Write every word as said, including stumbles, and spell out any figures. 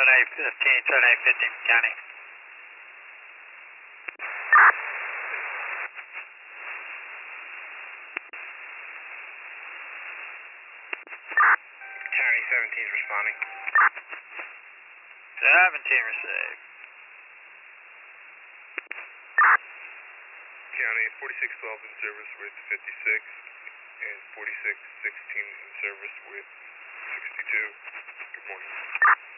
eight fifteen, seven eight fifteen County. County seventeen is responding. seventeen received. County forty-six twelve in service with fifty-six and forty-six sixteen in service with sixty-two. Good morning.